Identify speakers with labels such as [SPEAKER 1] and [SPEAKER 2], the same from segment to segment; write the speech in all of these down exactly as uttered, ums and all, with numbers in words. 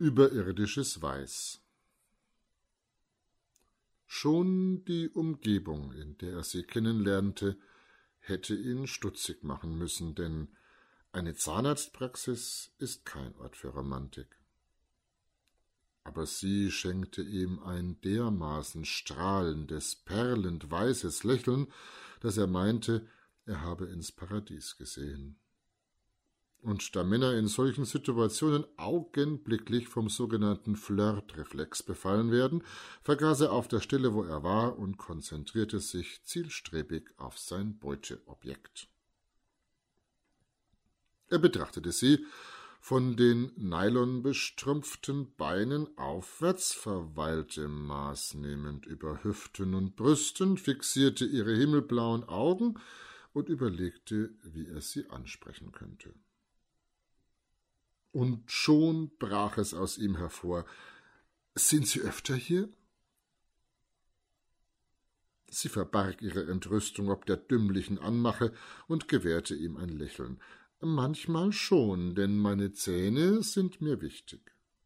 [SPEAKER 1] überirdisches Weiß. Schon die Umgebung, in der er sie kennenlernte, hätte ihn stutzig machen müssen, denn eine Zahnarztpraxis ist kein Ort für Romantik. Aber sie schenkte ihm ein dermaßen strahlendes, perlend weißes Lächeln, dass er meinte, er habe ins Paradies gesehen. Und da Männer in solchen Situationen augenblicklich vom sogenannten Flirtreflex befallen werden, vergaß er auf der Stelle, wo er war, und konzentrierte sich zielstrebig auf sein Beuteobjekt. Er betrachtete sie, von den nylonbestrümpften Beinen aufwärts, verweilte maßnehmend über Hüften und Brüsten, fixierte ihre himmelblauen Augen und überlegte, wie er sie ansprechen könnte. Und schon brach es aus ihm hervor. »Sind Sie öfter hier?« Sie verbarg ihre Entrüstung ob der dümmlichen Anmache und gewährte ihm ein Lächeln. »Manchmal schon, denn meine Zähne sind mir wichtig.«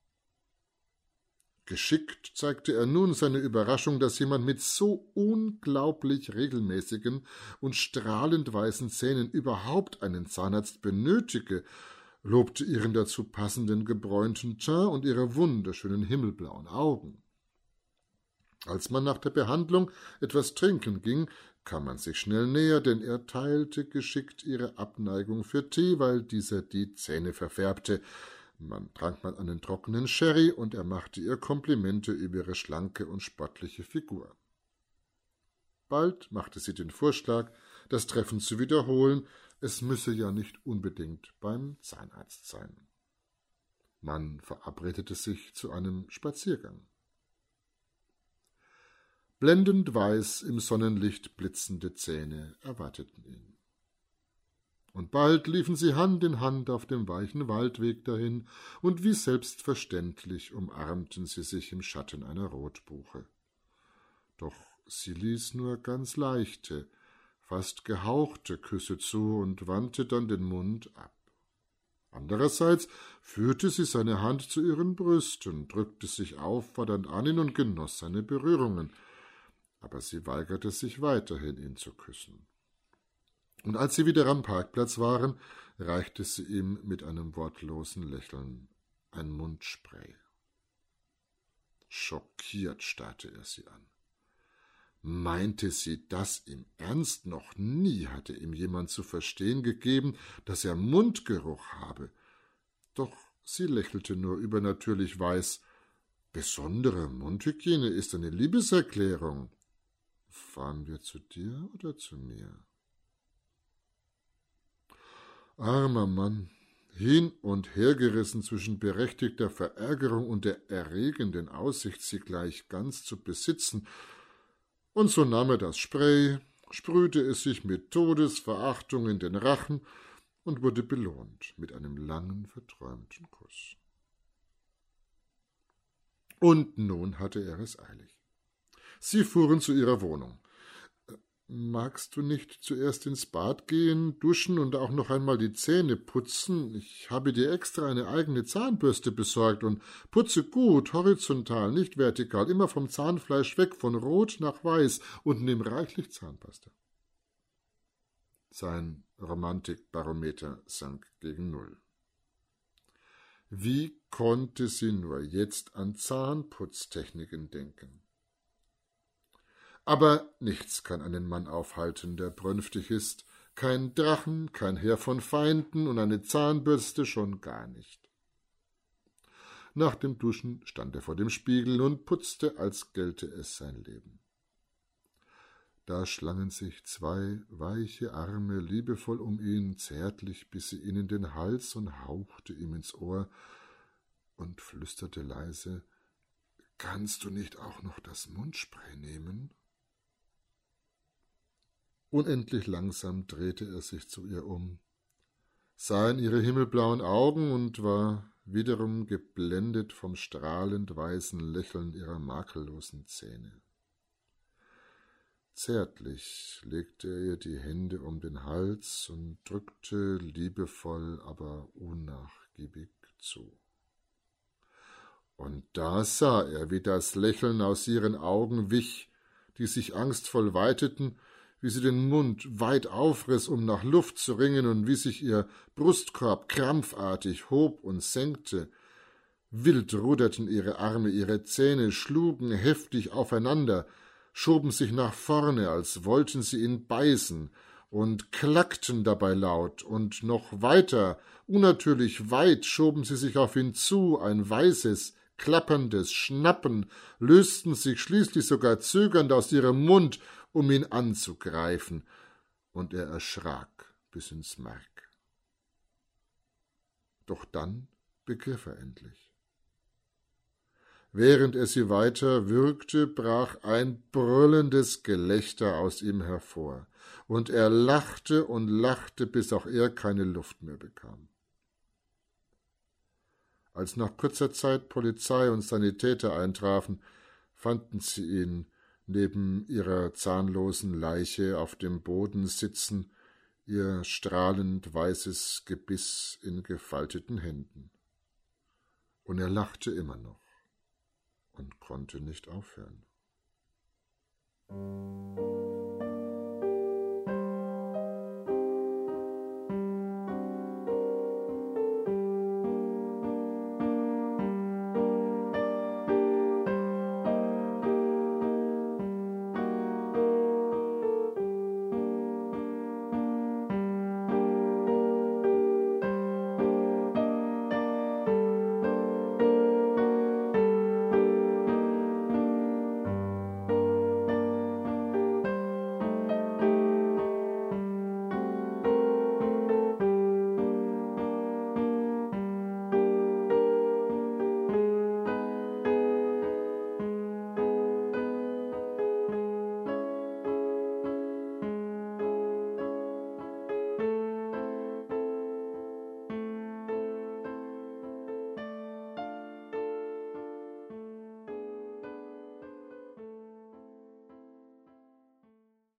[SPEAKER 1] Geschickt zeigte er nun seine Überraschung, dass jemand mit so unglaublich regelmäßigen und strahlend weißen Zähnen überhaupt einen Zahnarzt benötige, lobte ihren dazu passenden gebräunten Teint und ihre wunderschönen himmelblauen Augen. Als man nach der Behandlung etwas trinken ging, kam man sich schnell näher, denn er teilte geschickt ihre Abneigung für Tee, weil dieser die Zähne verfärbte. Man trank mal einen trockenen Sherry, und er machte ihr Komplimente über ihre schlanke und sportliche Figur. Bald machte sie den Vorschlag, das Treffen zu wiederholen, es müsse ja nicht unbedingt beim Zahnarzt sein. Man verabredete sich zu einem Spaziergang. Blendend weiß im Sonnenlicht blitzende Zähne erwarteten ihn. Und bald liefen sie Hand in Hand auf dem weichen Waldweg dahin, und wie selbstverständlich umarmten sie sich im Schatten einer Rotbuche. Doch sie ließ nur ganz leichte, fast gehauchte Küsse zu und wandte dann den Mund ab. Andererseits führte sie seine Hand zu ihren Brüsten, drückte sich auffordernd an ihn und genoss seine Berührungen, aber sie weigerte sich weiterhin, ihn zu küssen. Und als sie wieder am Parkplatz waren, reichte sie ihm mit einem wortlosen Lächeln ein Mundspray. Schockiert starrte er sie an. Meinte sie das im Ernst? Noch nie hatte ihm jemand zu verstehen gegeben, dass er Mundgeruch habe. Doch sie lächelte nur übernatürlich weiß. Besondere Mundhygiene ist eine Liebeserklärung. Fahren wir zu dir oder zu mir? Armer Mann, hin und hergerissen zwischen berechtigter Verärgerung und der erregenden Aussicht, sie gleich ganz zu besitzen. Und so nahm er das Spray, sprühte es sich mit Todesverachtung in den Rachen und wurde belohnt mit einem langen, verträumten Kuss. Und nun hatte er es eilig. Sie fuhren zu ihrer Wohnung. »Magst du nicht zuerst ins Bad gehen, duschen und auch noch einmal die Zähne putzen? Ich habe dir extra eine eigene Zahnbürste besorgt und putze gut, horizontal, nicht vertikal, immer vom Zahnfleisch weg, von rot nach weiß, und nimm reichlich Zahnpasta.« Sein Romantikbarometer sank gegen Null. Wie konnte sie nur jetzt an Zahnputztechniken denken? Aber nichts kann einen Mann aufhalten, der brünftig ist, kein Drachen, kein Heer von Feinden und eine Zahnbürste schon gar nicht. Nach dem Duschen stand er vor dem Spiegel und putzte, als gelte es sein Leben. Da schlangen sich zwei weiche Arme liebevoll um ihn, zärtlich biss sie ihn in den Hals und hauchte ihm ins Ohr und flüsterte leise, »Kannst du nicht auch noch das Mundspray nehmen?« Unendlich langsam drehte er sich zu ihr um, sah in ihre himmelblauen Augen und war wiederum geblendet vom strahlend weißen Lächeln ihrer makellosen Zähne. Zärtlich legte er ihr die Hände um den Hals und drückte liebevoll, aber unnachgiebig zu. Und da sah er, wie das Lächeln aus ihren Augen wich, die sich angstvoll weiteten, wie sie den Mund weit aufriss, um nach Luft zu ringen, und wie sich ihr Brustkorb krampfartig hob und senkte. Wild ruderten ihre Arme, ihre Zähne schlugen heftig aufeinander, schoben sich nach vorne, als wollten sie ihn beißen, und klackten dabei laut, und noch weiter, unnatürlich weit, schoben sie sich auf ihn zu, ein weißes, klapperndes Schnappen, lösten sich schließlich sogar zögernd aus ihrem Mund, um ihn anzugreifen, und er erschrak bis ins Mark. Doch dann begriff er endlich. Während er sie weiter würgte, brach ein brüllendes Gelächter aus ihm hervor, und er lachte und lachte, bis auch er keine Luft mehr bekam. Als nach kurzer Zeit Polizei und Sanitäter eintrafen, fanden sie ihn neben ihrer zahnlosen Leiche auf dem Boden sitzen, ihr strahlend weißes Gebiss in gefalteten Händen. Und er lachte immer noch und konnte nicht aufhören.